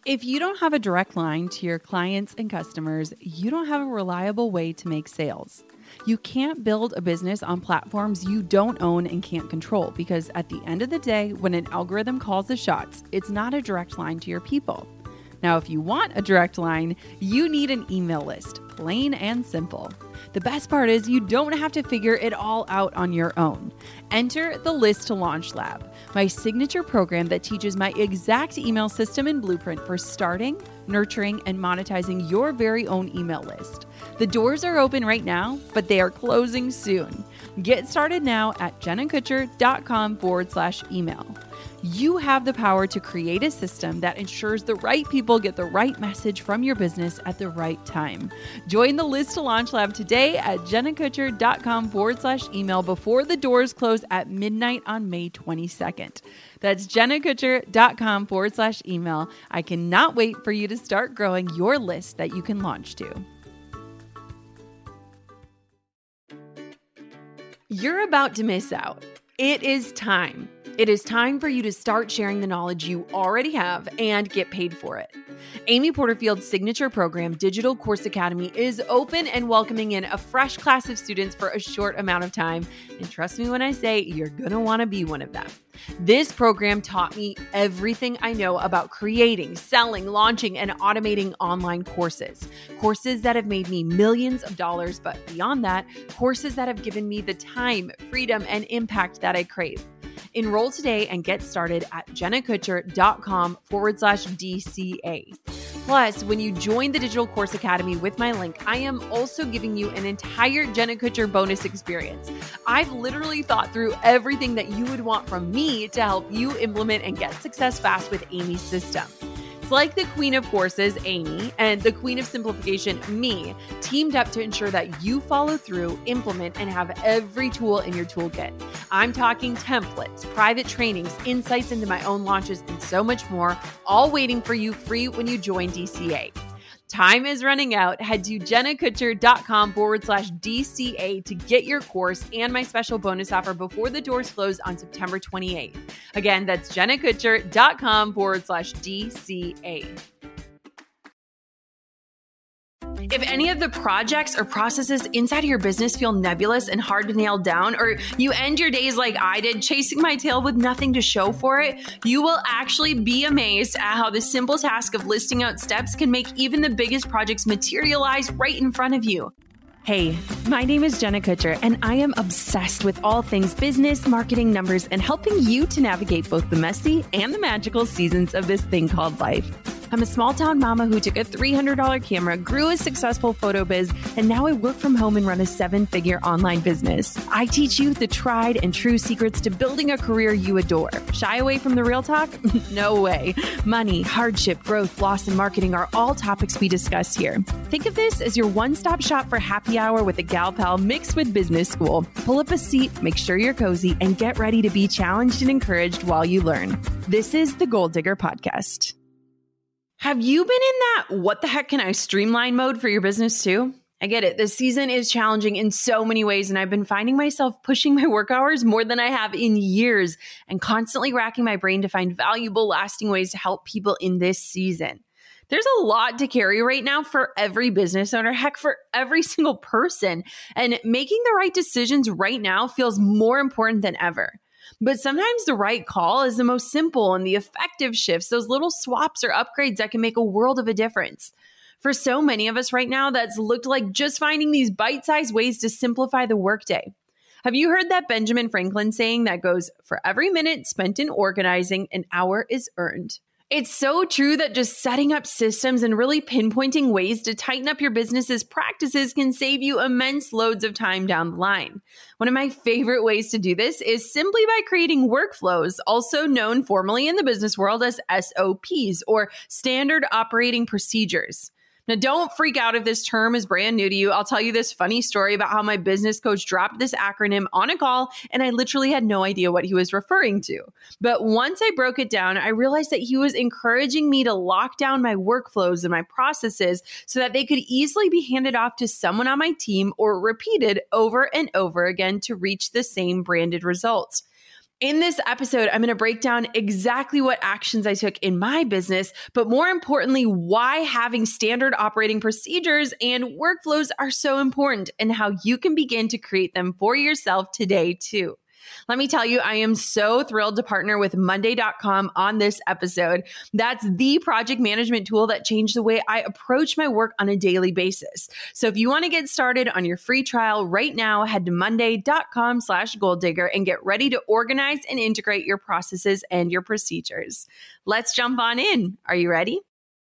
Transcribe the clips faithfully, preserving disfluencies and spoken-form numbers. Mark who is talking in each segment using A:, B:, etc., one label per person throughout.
A: If you don't have a direct line to your clients and customers, you don't have a reliable way to make sales. You can't build a business on platforms you don't own and can't control, because at the end of the day, when an algorithm calls the shots, it's not a direct line to your people. Now, if you want a direct line, you need an email list, plain and simple. The best part is you don't have to figure it all out on your own. Enter the List to Launch Lab, my signature program that teaches my exact email system and blueprint for starting, nurturing, and monetizing your very own email list. The doors are open right now, but they are closing soon. Get started now at jennakutcher.com forward slash email. You have the power to create a system that ensures the right people get the right message from your business at the right time. Join the List to Launch Lab today at jennakutcher.com forward slash email before the doors close at midnight on May twenty-second. That's jennakutcher.com forward slash email. I cannot wait for you to start growing your list that you can launch to. You're about to miss out. It is time. It is time for you to start sharing the knowledge you already have and get paid for it. Amy Porterfield's signature program, Digital Course Academy, is open and welcoming in a fresh class of students for a short amount of time. And trust me when I say you're going to want to be one of them. This program taught me everything I know about creating, selling, launching, and automating online courses. Courses that have made me millions of dollars, but beyond that, courses that have given me the time, freedom, and impact that I crave. Enroll today and get started at jennakutcher.com forward slash DCA. Plus, when you join the Digital Course Academy with my link, I am also giving you an entire Jenna Kutcher bonus experience. I've literally thought through everything that you would want from me to help you implement and get success fast with Amy's system. It's like the queen of courses, Amy, and the queen of simplification, me, teamed up to ensure that you follow through, implement, and have every tool in your toolkit. I'm talking templates, private trainings, insights into my own launches, and so much more, all waiting for you free when you join D C A. Time is running out. Head to jennakutcher.com forward slash DCA to get your course and my special bonus offer before the doors close on September twenty-eighth. Again, that's jennakutcher.com forward slash DCA. If any of the projects or processes inside of your business feel nebulous and hard to nail down, or you end your days like I did, chasing my tail with nothing to show for it, you will actually be amazed at how the simple task of listing out steps can make even the biggest projects materialize right in front of you. Hey, my name is Jenna Kutcher, and I am obsessed with all things business, marketing, numbers, and helping you to navigate both the messy and the magical seasons of this thing called life. I'm a small town mama who took a three hundred dollars camera, grew a successful photo biz, and now I work from home and run a seven-figure online business. I teach you the tried and true secrets to building a career you adore. Shy away from the real talk? No way. Money, hardship, growth, loss, and marketing are all topics we discuss here. Think of this as your one-stop shop for happy hour with a gal pal mixed with business school. Pull up a seat, make sure you're cozy, and get ready to be challenged and encouraged while you learn. This is the Goal Digger Podcast. Have you been in that what the heck can I streamline mode for your business too? I get it. This season is challenging in so many ways, and I've been finding myself pushing my work hours more than I have in years and constantly racking my brain to find valuable, lasting ways to help people in this season. There's a lot to carry right now for every business owner, heck, for every single person, and making the right decisions right now feels more important than ever. But sometimes the right call is the most simple and the effective shifts, those little swaps or upgrades that can make a world of a difference. For so many of us right now, that's looked like just finding these bite-sized ways to simplify the workday. Have you heard that Benjamin Franklin saying that goes, "For every minute spent in organizing, an hour is earned"? It's so true that just setting up systems and really pinpointing ways to tighten up your business's practices can save you immense loads of time down the line. One of my favorite ways to do this is simply by creating workflows, also known formally in the business world as S O Ps, or Standard Operating Procedures. Now, don't freak out if this term is brand new to you. I'll tell you this funny story about how my business coach dropped this acronym on a call, and I literally had no idea what he was referring to. But once I broke it down, I realized that he was encouraging me to lock down my workflows and my processes so that they could easily be handed off to someone on my team or repeated over and over again to reach the same branded results. In this episode, I'm going to break down exactly what actions I took in my business, but more importantly, why having standard operating procedures and workflows are so important and how you can begin to create them for yourself today too. Let me tell you, I am so thrilled to partner with Monday dot com on this episode. That's the project management tool that changed the way I approach my work on a daily basis. So if you want to get started on your free trial right now, head to Monday dot com slash goal digger and get ready to organize and integrate your processes and your procedures. Let's jump on in. Are you ready?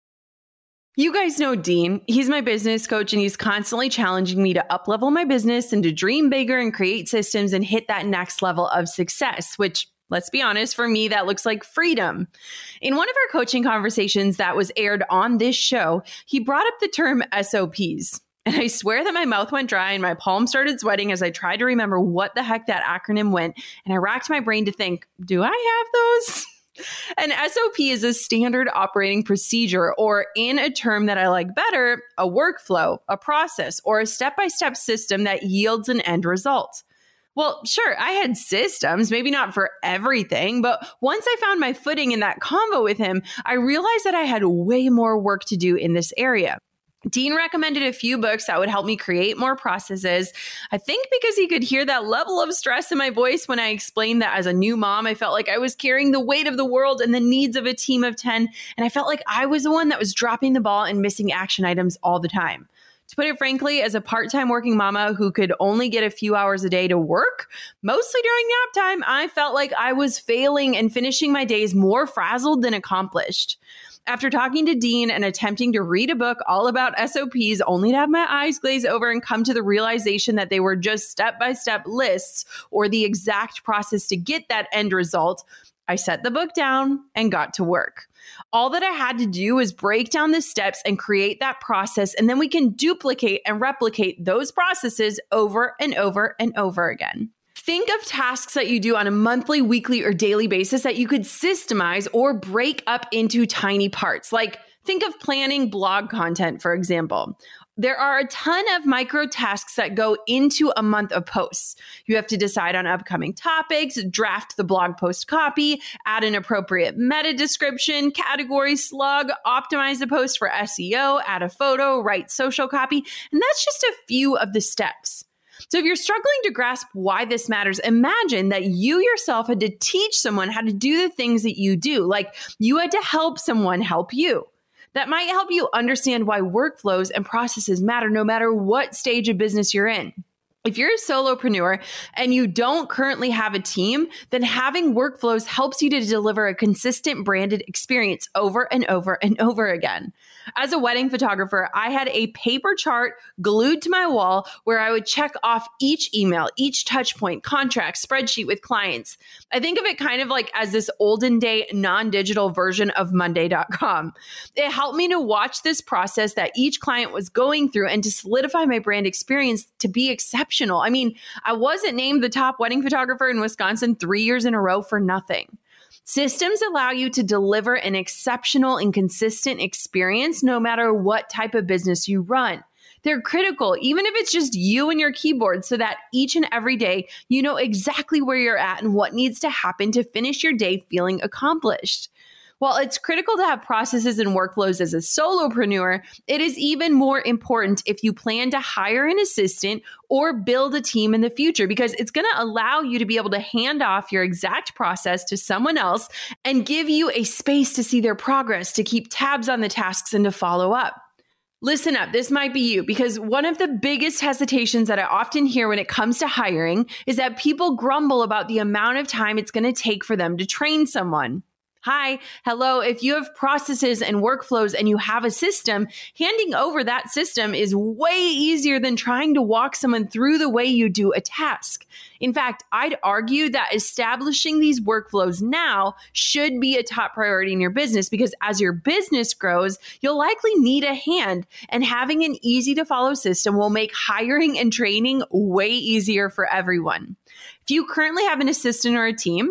A: You guys know Dean. He's my business coach and he's constantly challenging me to up-level my business and to dream bigger and create systems and hit that next level of success, which, let's be honest, for me, that looks like freedom. In one of our coaching conversations that was aired on this show, he brought up the term S O Ps. And I swear that my mouth went dry and my palms started sweating as I tried to remember what the heck that acronym went. And I racked my brain to think, do I have those? An S O P is a standard operating procedure, or in a term that I like better, a workflow, a process, or a step-by-step system that yields an end result. Well, sure, I had systems, maybe not for everything, but once I found my footing in that convo with him, I realized that I had way more work to do in this area. Dean recommended a few books that would help me create more processes. I think because he could hear that level of stress in my voice when I explained that as a new mom, I felt like I was carrying the weight of the world and the needs of a team of ten. And I felt like I was the one that was dropping the ball and missing action items all the time. To put it frankly, as a part-time working mama who could only get a few hours a day to work, mostly during nap time, I felt like I was failing and finishing my days more frazzled than accomplished. After talking to Dean and attempting to read a book all about S O Ps, only to have my eyes glaze over and come to the realization that they were just step-by-step lists or the exact process to get that end result, I set the book down and got to work. All that I had to do was break down the steps and create that process, and then we can duplicate and replicate those processes over and over and over again. Think of tasks that you do on a monthly, weekly, or daily basis that you could systemize or break up into tiny parts. Like think of planning blog content, for example. There are a ton of micro tasks that go into a month of posts. You have to decide on upcoming topics, draft the blog post copy, add an appropriate meta description, category slug, optimize the post for S E O, add a photo, write social copy, and that's just a few of the steps. So if you're struggling to grasp why this matters, imagine that you yourself had to teach someone how to do the things that you do, like you had to help someone help you. That might help you understand why workflows and processes matter no matter what stage of business you're in. If you're a solopreneur and you don't currently have a team, then having workflows helps you to deliver a consistent branded experience over and over and over again. As a wedding photographer, I had a paper chart glued to my wall where I would check off each email, each touch point, contract, spreadsheet with clients. I think of it kind of like as this olden day non-digital version of Monday dot com. It helped me to watch this process that each client was going through and to solidify my brand experience to be exceptional. I mean, I wasn't named the top wedding photographer in Wisconsin three years in a row for nothing. Systems allow you to deliver an exceptional and consistent experience no matter what type of business you run. They're critical, even if it's just you and your keyboard, so that each and every day you know exactly where you're at and what needs to happen to finish your day feeling accomplished. While it's critical to have processes and workflows as a solopreneur, it is even more important if you plan to hire an assistant or build a team in the future, because it's going to allow you to be able to hand off your exact process to someone else and give you a space to see their progress, to keep tabs on the tasks, and to follow up. Listen up, this might be you, because one of the biggest hesitations that I often hear when it comes to hiring is that people grumble about the amount of time it's going to take for them to train someone. Hi, hello. If you have processes and workflows and you have a system, handing over that system is way easier than trying to walk someone through the way you do a task. In fact, I'd argue that establishing these workflows now should be a top priority in your business, because as your business grows, you'll likely need a hand, and having an easy to follow system will make hiring and training way easier for everyone. If you currently have an assistant or a team,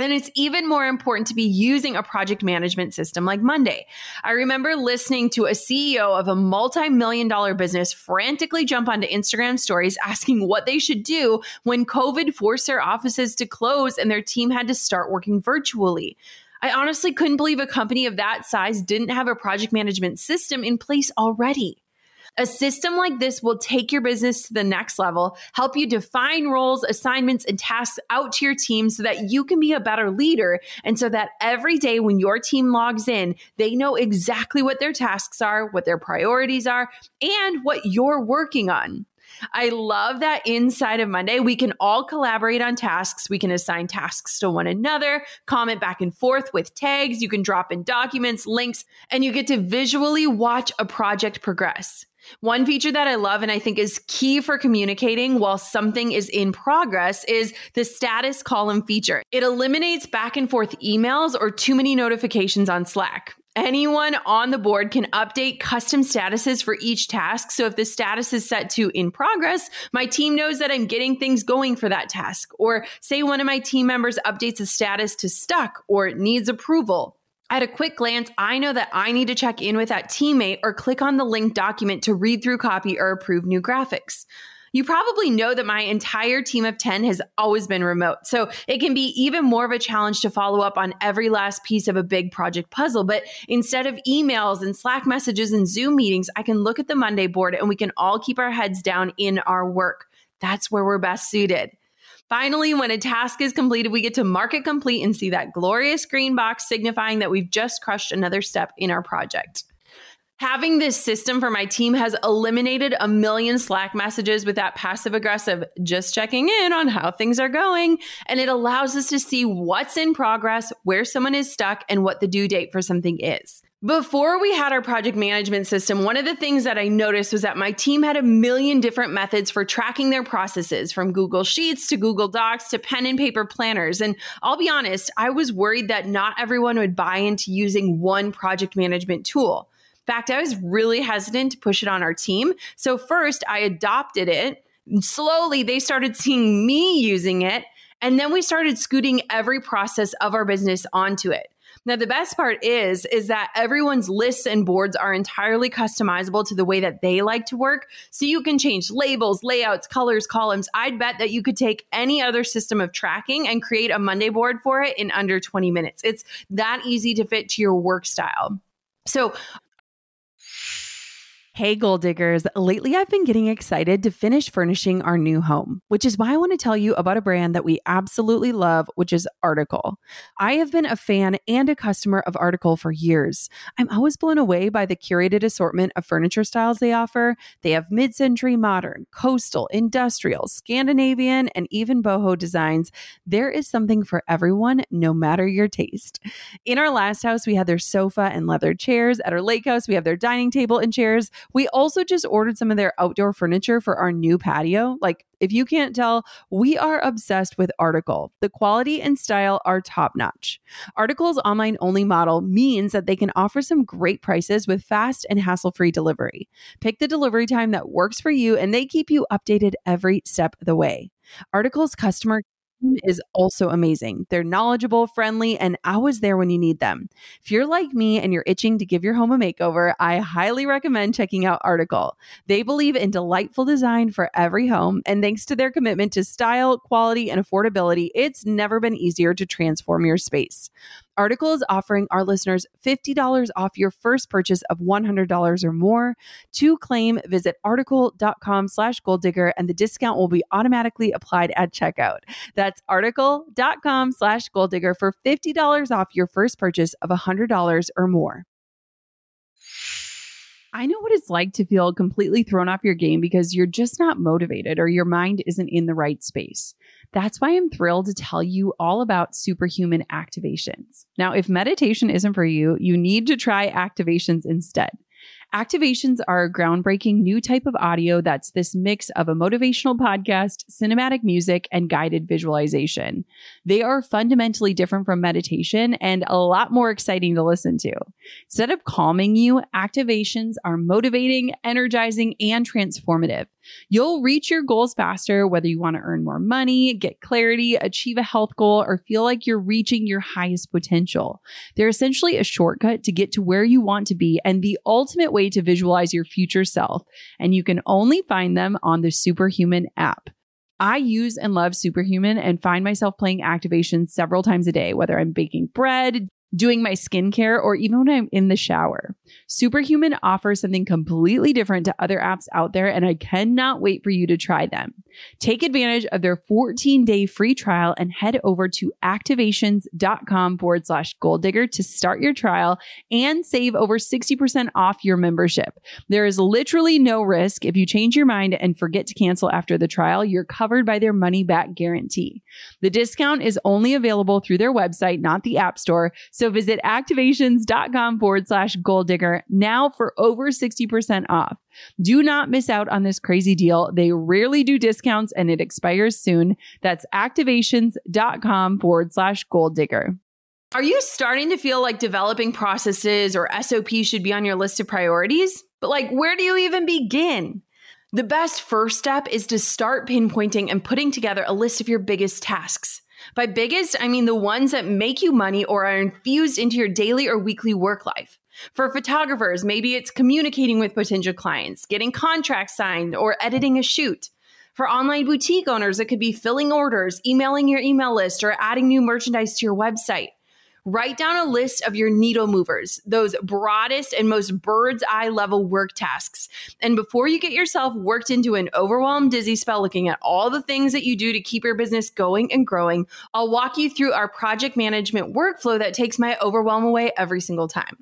A: then it's even more important to be using a project management system like Monday. I remember listening to a C E O of a multi-million dollar business frantically jump onto Instagram stories asking what they should do when COVID forced their offices to close and their team had to start working virtually. I honestly couldn't believe a company of that size didn't have a project management system in place already. A system like this will take your business to the next level, help you define roles, assignments, and tasks out to your team so that you can be a better leader. And so that every day when your team logs in, they know exactly what their tasks are, what their priorities are, and what you're working on. I love that inside of Monday, we can all collaborate on tasks. We can assign tasks to one another, comment back and forth with tags. You can drop in documents, links, and you get to visually watch a project progress. One feature that I love and I think is key for communicating while something is in progress is the status column feature. It eliminates back and forth emails or too many notifications on Slack. Anyone on the board can update custom statuses for each task. So if the status is set to in progress, my team knows that I'm getting things going for that task. Or say one of my team members updates a status to stuck or needs approval. At a quick glance, I know that I need to check in with that teammate or click on the linked document to read through copy or approve new graphics. You probably know that my entire team of ten has always been remote, so it can be even more of a challenge to follow up on every last piece of a big project puzzle. But instead of emails and Slack messages and Zoom meetings, I can look at the Monday board and we can all keep our heads down in our work. That's where we're best suited. Finally, when a task is completed, we get to mark it complete and see that glorious green box signifying that we've just crushed another step in our project. Having this system for my team has eliminated a million Slack messages with that passive aggressive just checking in on how things are going. And it allows us to see what's in progress, where someone is stuck, and what the due date for something is. Before we had our project management system, one of the things that I noticed was that my team had a million different methods for tracking their processes, from Google Sheets to Google Docs to pen and paper planners. And I'll be honest, I was worried that not everyone would buy into using one project management tool. In fact, I was really hesitant to push it on our team. So first, I adopted it. Slowly, they started seeing me using it. And then we started scooting every process of our business onto it. Now, the best part is, is that everyone's lists and boards are entirely customizable to the way that they like to work. So you can change labels, layouts, colors, columns. I'd bet that you could take any other system of tracking and create a Monday board for it in under twenty minutes. It's that easy to fit to your work style. So hey, goal diggers. Lately, I've been getting excited to finish furnishing our new home, which is why I want to tell you about a brand that we absolutely love, which is Article. I have been a fan and a customer of Article for years. I'm always blown away by the curated assortment of furniture styles they offer. They have mid-century modern, coastal, industrial, Scandinavian, and even boho designs. There is something for everyone, no matter your taste. In our last house, we had their sofa and leather chairs. At our lake house, we have their dining table and chairs. We also just ordered some of their outdoor furniture for our new patio. Like, if you can't tell, we are obsessed with Article. The quality and style are top notch. Article's online only model means that they can offer some great prices with fast and hassle-free delivery. Pick the delivery time that works for you, and they keep you updated every step of the way. Article's customer is also amazing. They're knowledgeable, friendly, and always there when you need them. If you're like me and you're itching to give your home a makeover, I highly recommend checking out Article. They believe in delightful design for every home, and thanks to their commitment to style, quality, and affordability, it's never been easier to transform your space. Article is offering our listeners fifty dollars off your first purchase of one hundred dollars or more. To claim, visit article.com slash goal digger, and the discount will be automatically applied at checkout. That's article.com slash goal digger for fifty dollars off your first purchase of one hundred dollars or more. I know what it's like to feel completely thrown off your game because you're just not motivated or your mind isn't in the right space. That's why I'm thrilled to tell you all about Superhuman Activations. Now, if meditation isn't for you, you need to try Activations instead. Activations are a groundbreaking new type of audio that's this mix of a motivational podcast, cinematic music, and guided visualization. They are fundamentally different from meditation and a lot more exciting to listen to. Instead of calming you, Activations are motivating, energizing, and transformative.
B: You'll reach your goals faster, whether you want to earn more money, get clarity, achieve a health goal, or feel like you're reaching your highest potential. They're essentially a shortcut to get to where you want to be and the ultimate way to visualize your future self. And you can only find them on the Superhuman app. I use and love Superhuman and find myself playing activations several times a day, whether I'm baking bread, doing my skincare, or even when I'm in the shower. Superhuman offers something completely different to other apps out there, and I cannot wait for you to try them. Take advantage of their fourteen day free trial and head over to activations.com forward slash goal digger to start your trial and save over sixty percent off your membership. There is literally no risk. If you change your mind and forget to cancel after the trial, you're covered by their money back guarantee. The discount is only available through their website, not the App Store. So visit activations.com forward slash goal digger now for over sixty percent off. Do not miss out on this crazy deal. They rarely do discounts and it expires soon. That's activations.com forward slash goal digger.
A: Are you starting to feel like developing processes or S O Ps should be on your list of priorities? But like, where do you even begin? The best first step is to start pinpointing and putting together a list of your biggest tasks. By biggest, I mean the ones that make you money or are infused into your daily or weekly work life. For photographers, maybe it's communicating with potential clients, getting contracts signed, or editing a shoot. For online boutique owners, it could be filling orders, emailing your email list, or adding new merchandise to your website. Write down a list of your needle movers, those broadest and most bird's eye level work tasks. And before you get yourself worked into an overwhelmed dizzy spell looking at all the things that you do to keep your business going and growing, I'll walk you through our project management workflow that takes my overwhelm away every single time.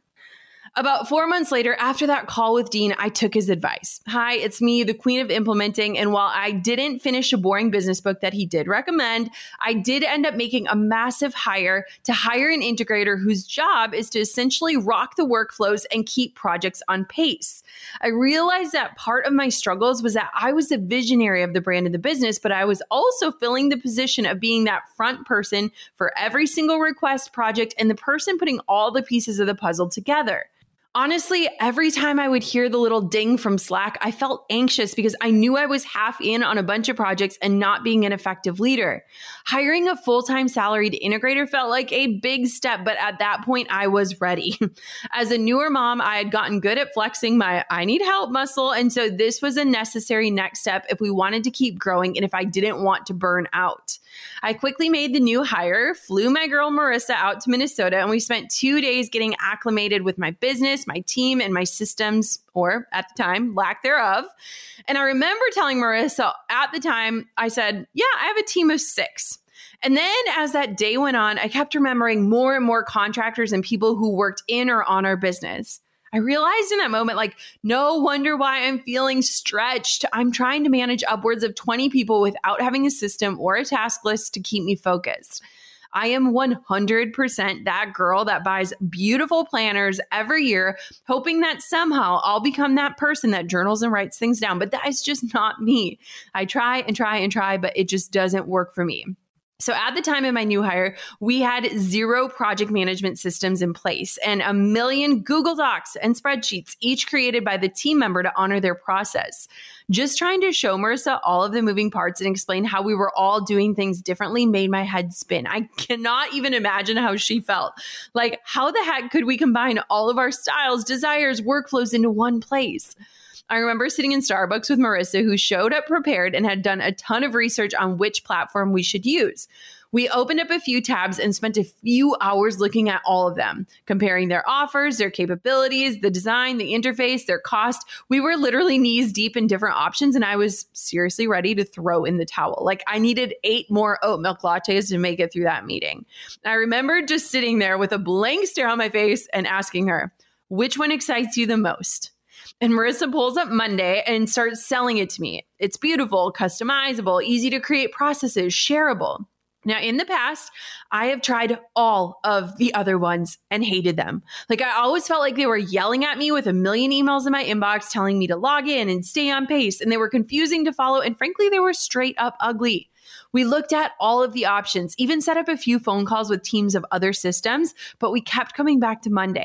A: About four months later, after that call with Dean, I took his advice. Hi, it's me, the queen of implementing. And while I didn't finish a boring business book that he did recommend, I did end up making a massive hire to hire an integrator whose job is to essentially rock the workflows and keep projects on pace. I realized that part of my struggles was that I was the visionary of the brand and the business, but I was also filling the position of being that front person for every single request, project, and the person putting all the pieces of the puzzle together. Honestly, every time I would hear the little ding from Slack, I felt anxious because I knew I was half in on a bunch of projects and not being an effective leader. Hiring a full-time salaried integrator felt like a big step, but at that point, I was ready. As a newer mom, I had gotten good at flexing my I need help muscle, and so this was a necessary next step if we wanted to keep growing and if I didn't want to burn out. I quickly made the new hire, flew my girl Marissa out to Minnesota, and we spent two days getting acclimated with my business, my team, and my systems, or at the time, lack thereof. And I remember telling Marissa at the time, I said, yeah, I have a team of six. And then as that day went on, I kept remembering more and more contractors and people who worked in or on our business. I realized in that moment, like, no wonder why I'm feeling stretched. I'm trying to manage upwards of twenty people without having a system or a task list to keep me focused. I am one hundred percent that girl that buys beautiful planners every year, hoping that somehow I'll become that person that journals and writes things down. But that is just not me. I try and try and try, but it just doesn't work for me. So at the time of my new hire, we had zero project management systems in place and a million Google Docs and spreadsheets, each created by the team member to honor their process. Just trying to show Marissa all of the moving parts and explain how we were all doing things differently made my head spin. I cannot even imagine how she felt. Like, how the heck could we combine all of our styles, desires, workflows into one place? I remember sitting in Starbucks with Marissa, who showed up prepared and had done a ton of research on which platform we should use. We opened up a few tabs and spent a few hours looking at all of them, comparing their offers, their capabilities, the design, the interface, their cost. We were literally knees deep in different options, and I was seriously ready to throw in the towel. Like, I needed eight more oat milk lattes to make it through that meeting. I remember just sitting there with a blank stare on my face and asking her, which one excites you the most? And Marissa pulls up Monday and starts selling it to me. It's beautiful, customizable, easy to create processes, shareable. Now, in the past, I have tried all of the other ones and hated them. Like, I always felt like they were yelling at me with a million emails in my inbox telling me to log in and stay on pace, and they were confusing to follow, and frankly, they were straight up ugly. We looked at all of the options, even set up a few phone calls with teams of other systems, but we kept coming back to Monday.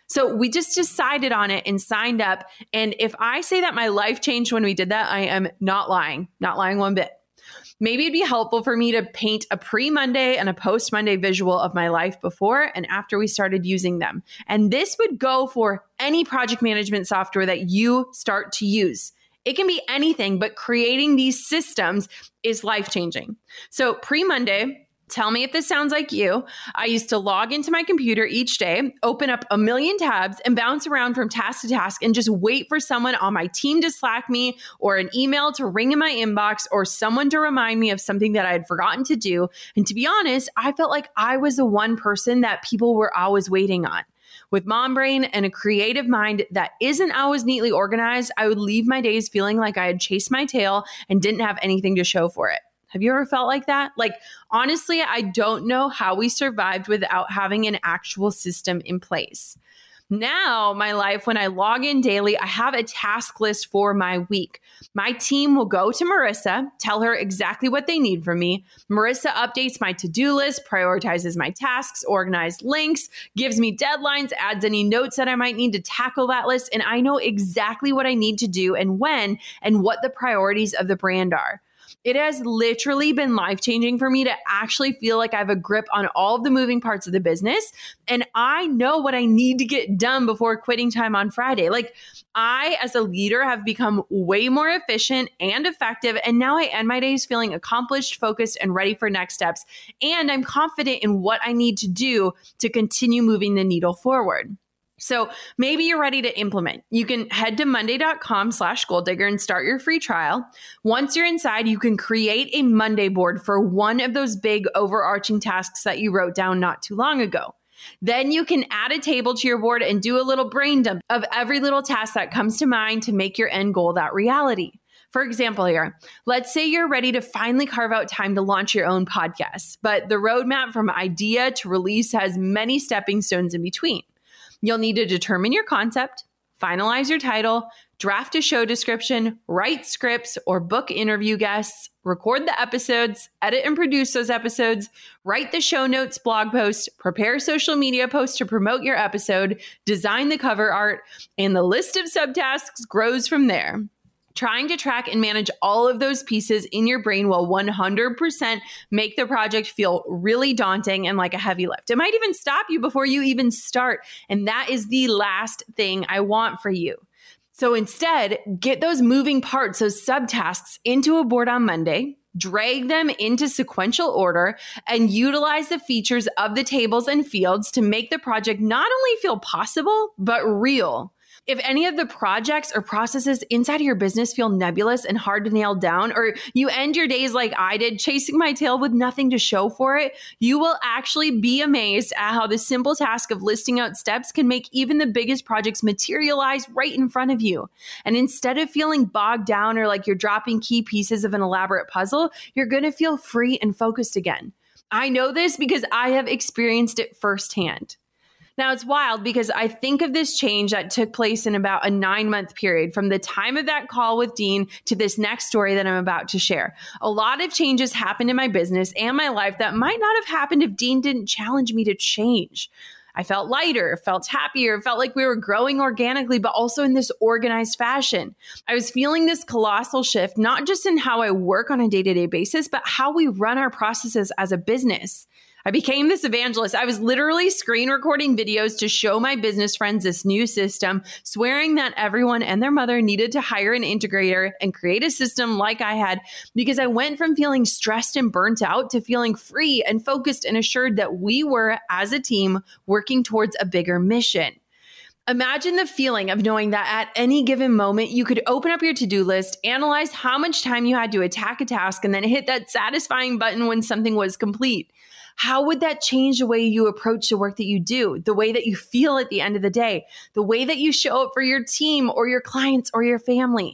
A: So we just decided on it and signed up. And if I say that my life changed when we did that, I am not lying, not lying one bit. Maybe it'd be helpful for me to paint a pre-Monday and a post-Monday visual of my life before and after we started using them. And this would go for any project management software that you start to use. It can be anything, but creating these systems is life-changing. So pre-Monday, tell me if this sounds like you. I used to log into my computer each day, open up a million tabs, and bounce around from task to task and just wait for someone on my team to Slack me or an email to ring in my inbox or someone to remind me of something that I had forgotten to do. And to be honest, I felt like I was the one person that people were always waiting on. With mom brain and a creative mind that isn't always neatly organized, I would leave my days feeling like I had chased my tail and didn't have anything to show for it. Have you ever felt like that? Like, honestly, I don't know how we survived without having an actual system in place. Now, my life, when I log in daily, I have a task list for my week. My team will go to Marissa, tell her exactly what they need from me. Marissa updates my to-do list, prioritizes my tasks, organizes links, gives me deadlines, adds any notes that I might need to tackle that list, and I know exactly what I need to do and when and what the priorities of the brand are. It has literally been life-changing for me to actually feel like I have a grip on all of the moving parts of the business. And I know what I need to get done before quitting time on Friday. Like, I, as a leader, have become way more efficient and effective. And now I end my days feeling accomplished, focused, and ready for next steps. And I'm confident in what I need to do to continue moving the needle forward. So maybe you're ready to implement. You can head to monday.com slash goal digger and start your free trial. Once you're inside, you can create a Monday board for one of those big overarching tasks that you wrote down not too long ago. Then you can add a table to your board and do a little brain dump of every little task that comes to mind to make your end goal that reality. For example here, let's say you're ready to finally carve out time to launch your own podcast, but the roadmap from idea to release has many stepping stones in between. You'll need to determine your concept, finalize your title, draft a show description, write scripts or book interview guests, record the episodes, edit and produce those episodes, write the show notes, blog post, prepare social media posts to promote your episode, design the cover art, and the list of subtasks grows from there. Trying to track and manage all of those pieces in your brain will one hundred percent make the project feel really daunting and like a heavy lift. It might even stop you before you even start. And that is the last thing I want for you. So instead, get those moving parts, those subtasks, into a board on Monday, drag them into sequential order, and utilize the features of the tables and fields to make the project not only feel possible, but real. If any of the projects or processes inside of your business feel nebulous and hard to nail down, or you end your days like I did, chasing my tail with nothing to show for it, you will actually be amazed at how the simple task of listing out steps can make even the biggest projects materialize right in front of you. And instead of feeling bogged down or like you're dropping key pieces of an elaborate puzzle, you're going to feel free and focused again. I know this because I have experienced it firsthand. Now, it's wild because I think of this change that took place in about a nine month period from the time of that call with Dean to this next story that I'm about to share. A lot of changes happened in my business and my life that might not have happened if Dean didn't challenge me to change. I felt lighter, felt happier, felt like we were growing organically, but also in this organized fashion. I was feeling this colossal shift, not just in how I work on a day-to-day basis, but how we run our processes as a business. I became this evangelist. I was literally screen recording videos to show my business friends this new system, swearing that everyone and their mother needed to hire an integrator and create a system like I had, because I went from feeling stressed and burnt out to feeling free and focused and assured that we were, as a team, working towards a bigger mission. Imagine the feeling of knowing that at any given moment, you could open up your to-do list, analyze how much time you had to attack a task, and then hit that satisfying button when something was complete. How would that change the way you approach the work that you do, the way that you feel at the end of the day, the way that you show up for your team or your clients or your family?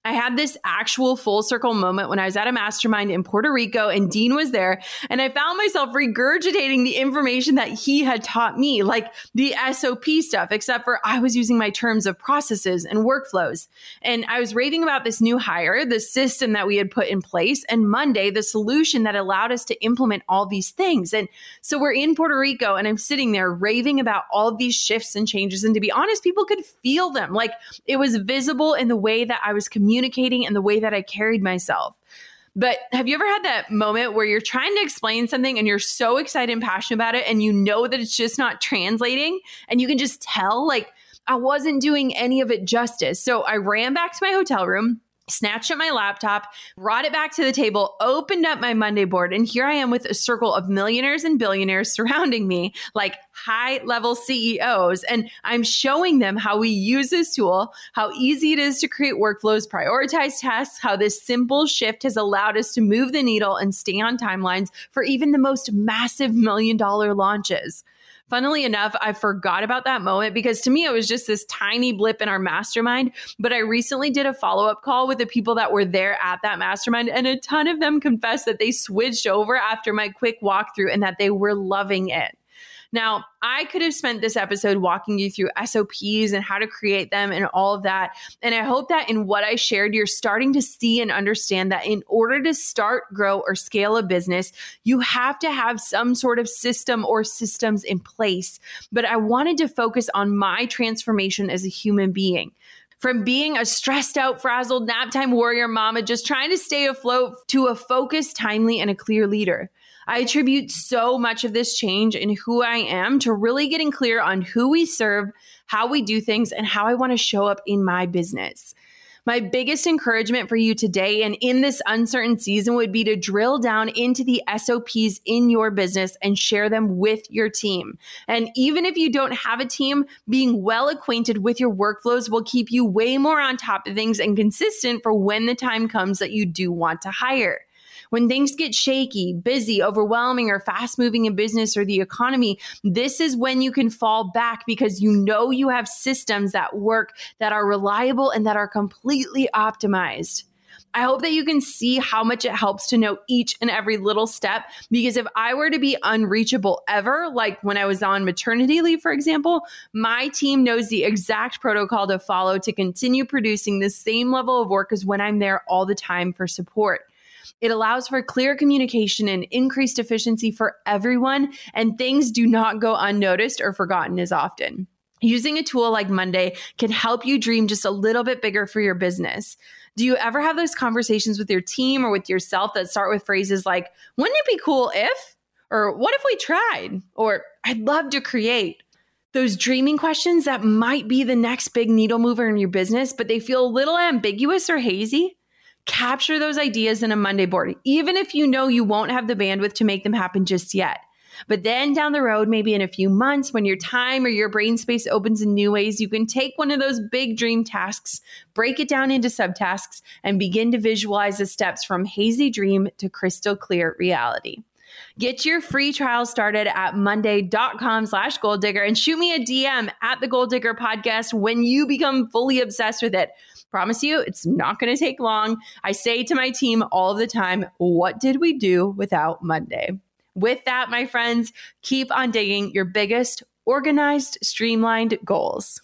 A: I had this actual full circle moment when I was at a mastermind in Puerto Rico and Dean was there. And I found myself regurgitating the information that he had taught me, like the S O P stuff, except for I was using my terms of processes and workflows. And I was raving about this new hire, the system that we had put in place, and Monday, the solution that allowed us to implement all these things. And so we're in Puerto Rico and I'm sitting there raving about all of these shifts and changes. And to be honest, people could feel them. Like it was visible in the way that I was communicating. communicating and the way that I carried myself. But have you ever had that moment where you're trying to explain something and you're so excited and passionate about it and you know that it's just not translating and you can just tell like I wasn't doing any of it justice. So I ran back to my hotel room, snatched up my laptop, brought it back to the table, opened up my Monday board, and here I am with a circle of millionaires and billionaires surrounding me, like high-level C E Os, and I'm showing them how we use this tool, how easy it is to create workflows, prioritize tasks, how this simple shift has allowed us to move the needle and stay on timelines for even the most massive million-dollar launches. Funnily enough, I forgot about that moment because to me, it was just this tiny blip in our mastermind. But I recently did a follow-up call with the people that were there at that mastermind, and a ton of them confessed that they switched over after my quick walkthrough and that they were loving it. Now, I could have spent this episode walking you through S O Ps and how to create them and all of that. And I hope that in what I shared, you're starting to see and understand that in order to start, grow, or scale a business, you have to have some sort of system or systems in place. But I wanted to focus on my transformation as a human being. From being a stressed out, frazzled, nap time warrior mama, just trying to stay afloat, to a focused, timely, and a clear leader. I attribute so much of this change in who I am to really getting clear on who we serve, how we do things, and how I want to show up in my business. My biggest encouragement for you today and in this uncertain season would be to drill down into the S O Ps in your business and share them with your team. And even if you don't have a team, being well acquainted with your workflows will keep you way more on top of things and consistent for when the time comes that you do want to hire. When things get shaky, busy, overwhelming, or fast moving in business or the economy, this is when you can fall back because you know you have systems that work, that are reliable, and that are completely optimized. I hope that you can see how much it helps to know each and every little step, because if I were to be unreachable ever, like when I was on maternity leave, for example, my team knows the exact protocol to follow to continue producing the same level of work as when I'm there all the time for support. It allows for clear communication and increased efficiency for everyone, and things do not go unnoticed or forgotten as often. Using a tool like Monday can help you dream just a little bit bigger for your business. Do you ever have those conversations with your team or with yourself that start with phrases like, wouldn't it be cool if? Or what if we tried? Or I'd love to create. Those dreaming questions that might be the next big needle mover in your business, but they feel a little ambiguous or hazy. Capture those ideas in a Monday board, even if you know you won't have the bandwidth to make them happen just yet. But then down the road, maybe in a few months, when your time or your brain space opens in new ways, you can take one of those big dream tasks, break it down into subtasks, and begin to visualize the steps from hazy dream to crystal clear reality. Get your free trial started at monday.com slash goal digger and shoot me a D M at the Goal Digger Podcast when you become fully obsessed with it. Promise you, it's not going to take long. I say to my team all the time, what did we do without Monday? With that, my friends, keep on digging your biggest, organized, streamlined goals.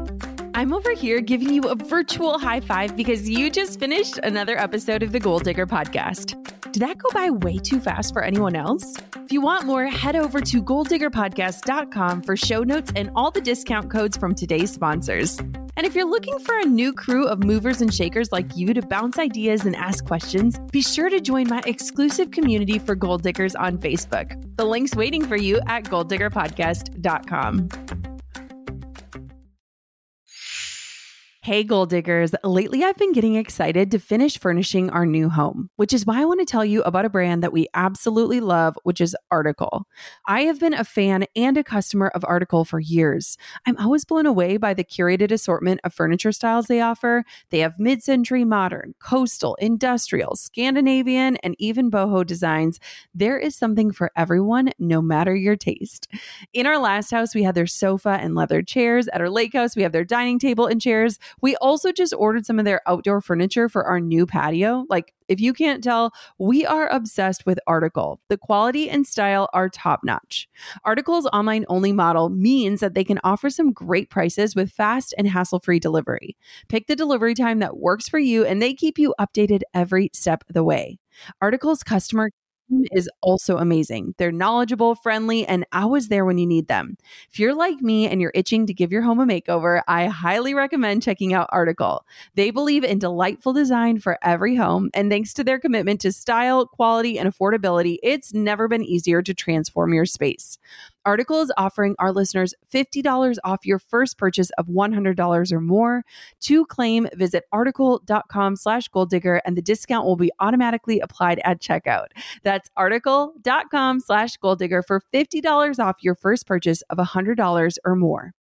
A: I'm over here giving you a virtual high five because you just finished another episode of the Goal Digger Podcast. Did that go by way too fast for anyone else? If you want more, head over to goal digger podcast dot com for show notes and all the discount codes from today's sponsors. And if you're looking for a new crew of movers and shakers like you to bounce ideas and ask questions, be sure to join my exclusive community for Goal Diggers on Facebook. The link's waiting for you at goal digger podcast dot com. Hey, Goal Diggers. Lately, I've been getting excited to finish furnishing our new home, which is why I want to tell you about a brand that we absolutely love, which is Article. I have been a fan and a customer of Article for years. I'm always blown away by the curated assortment of furniture styles they offer. They have mid-century modern, coastal, industrial, Scandinavian, and even boho designs. There is something for everyone, no matter your taste. In our last house, we had their sofa and leather chairs. At our lake house, we have their dining table and chairs.
B: We also just ordered some of their outdoor furniture for our new patio. Like, if you can't tell, we are obsessed with Article. The quality and style are top notch. Article's online only model means that they can offer some great prices with fast and hassle-free delivery. Pick the delivery time that works for you, and they keep you updated every step of the way. Article's customer is also amazing. They're knowledgeable, friendly, and always there when you need them. If you're like me and you're itching to give your home a makeover, I highly recommend checking out Article. They believe in delightful design for every home, and thanks to their commitment to style, quality, and affordability, it's never been easier to transform your space. Article is offering our listeners fifty dollars off your first purchase of one hundred dollars or more. To claim, visit article.com slash goal digger, and the discount will be automatically applied at checkout. That's article.com slash goal digger for fifty dollars off your first purchase of one hundred dollars or more.